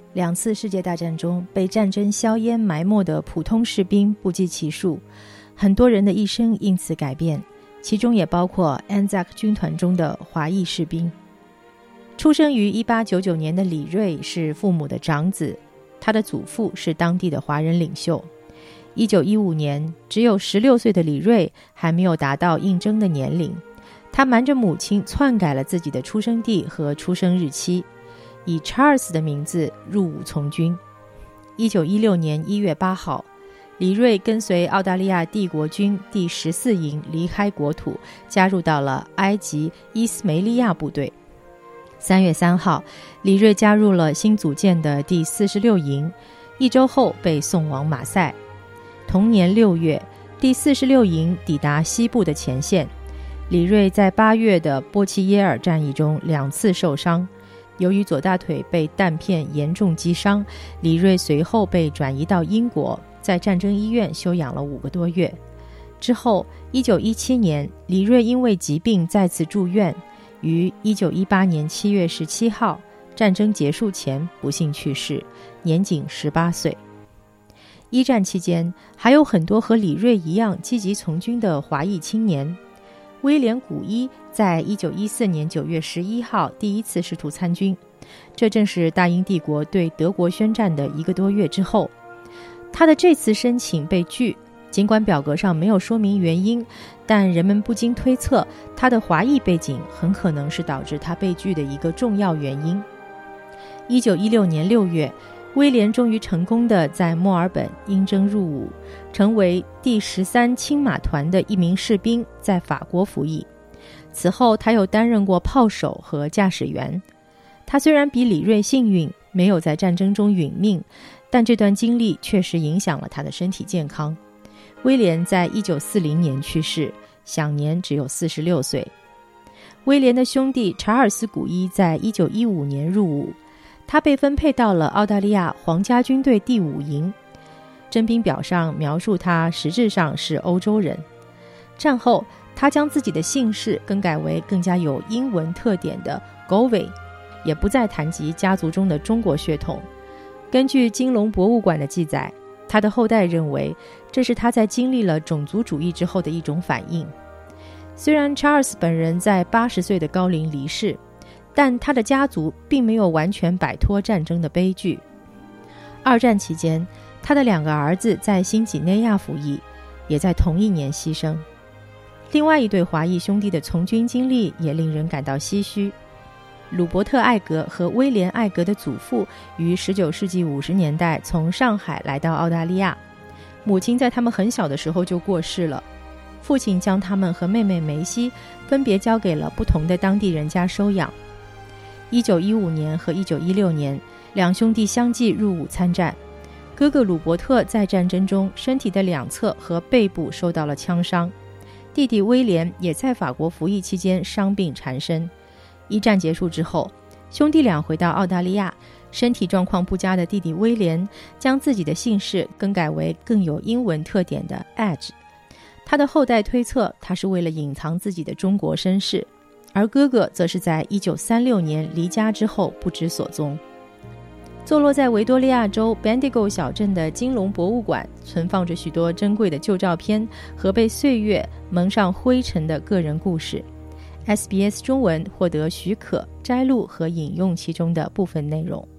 2次世界大战中被战争硝烟埋没的普通士兵不计其数，很多人的一生因此改变，其中也包括安扎克军团中的华裔士兵。出生于1899年的李瑞是父母的长子，他的祖父是当地的华人领袖。1915年，只有16岁的李瑞还没有达到应征的年龄，他瞒着母亲篡改了自己的出生地和出生日期，以查尔斯的名字入伍从军。1916年1月8号，李瑞跟随澳大利亚帝国军第14营离开国土，加入到了埃及伊斯梅利亚部队。3月3号，李瑞加入了新组建的第46营，1周后被送往马赛。同年6月，第46营抵达西部的前线。李瑞在8月的波奇耶尔战役中2次受伤，由于左大腿被弹片严重击伤，李瑞随后被转移到英国，在战争医院休养了5个多月。之后1917年，李瑞因为疾病再次住院，于1918年7月17号战争结束前不幸去世，年仅18岁。一战期间，还有很多和李瑞一样积极从军的华裔青年。威廉·古伊在1914年9月11号第一次试图参军，这正是大英帝国对德国宣战的1个多月之后。他的这次申请被拒，尽管表格上没有说明原因，但人们不禁推测他的华裔背景很可能是导致他被拒的一个重要原因。1916年6月，威廉终于成功地在墨尔本应征入伍，成为第13轻马团的一名士兵，在法国服役。此后他又担任过炮手和驾驶员。他虽然比李瑞幸运，没有在战争中殒命，但这段经历确实影响了他的身体健康。威廉在1940年去世，享年只有46岁。威廉的兄弟查尔斯·古伊在1915年入伍，他被分配到了澳大利亚皇家军队第5营。征兵表上描述他实质上是欧洲人。战后，他将自己的姓氏更改为更加有英文特点的 Govey， 也不再谈及家族中的中国血统。根据金龙博物馆的记载，他的后代认为这是他在经历了种族主义之后的一种反应。虽然查尔斯本人在80岁的高龄离世，但他的家族并没有完全摆脱战争的悲剧。2战期间，他的2个儿子在新几内亚服役，也在同一年牺牲。另外一对华裔兄弟的从军经历也令人感到唏嘘。鲁伯特·艾格和威廉·艾格的祖父于19世纪50年代从上海来到澳大利亚，母亲在他们很小的时候就过世了，父亲将他们和妹妹梅西分别交给了不同的当地人家收养。1915年和1916年，2兄弟相继入伍参战。哥哥鲁伯特在战争中身体的2侧和背部受到了枪伤，弟弟威廉也在法国服役期间伤病缠身。一战结束之后，兄弟俩回到澳大利亚，身体状况不佳的弟弟威廉将自己的姓氏更改为更有英文特点的 Edge。 他的后代推测他是为了隐藏自己的中国身世，而哥哥则是在1936年离家之后不知所踪。坐落在维多利亚州 Bendigo 小镇的金龙博物馆存放着许多珍贵的旧照片和被岁月蒙上灰尘的个人故事。SBS 中文获得许可摘录和引用其中的部分内容。